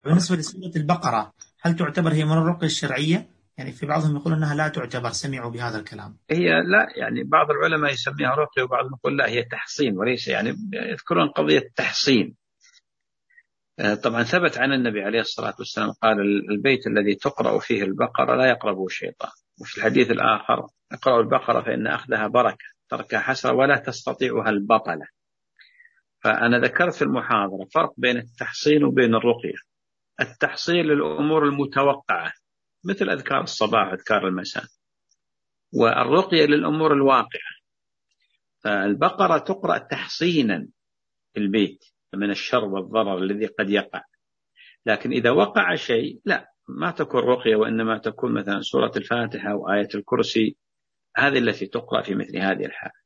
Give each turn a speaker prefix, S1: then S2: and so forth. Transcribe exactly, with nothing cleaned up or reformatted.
S1: بالنسبة لسورة البقرة، هل تعتبر هي من الرقية الشرعية؟ يعني في بعضهم يقول أنها لا تعتبر، سمعوا بهذا الكلام.
S2: هي لا، يعني بعض العلماء يسميها رقية وبعضهم يقول لا هي تحصين وليس، يعني يذكرون قضية تحصين. طبعا ثبت عن النبي عليه الصلاة والسلام قال البيت الذي تقرأ فيه البقرة لا يقربه الشيطان. وفي الحديث الآخر اقرأوا البقرة فإن أخذها بركة، تركها حسرة ولا تستطيعها البطلة. فأنا ذكرت في المحاضرة فرق بين التحصين وبين الرقية. التحصين للأمور المتوقعة مثل أذكار الصباح وأذكار المساء، والرقية للأمور الواقعة. فالبقرة تقرأ تحصينا في البيت من الشر والضرر الذي قد يقع، لكن إذا وقع شيء لا، ما تكون رقية، وإنما تكون مثلا سورة الفاتحة أو آية الكرسي، هذه التي تقرأ في مثل هذه الحال.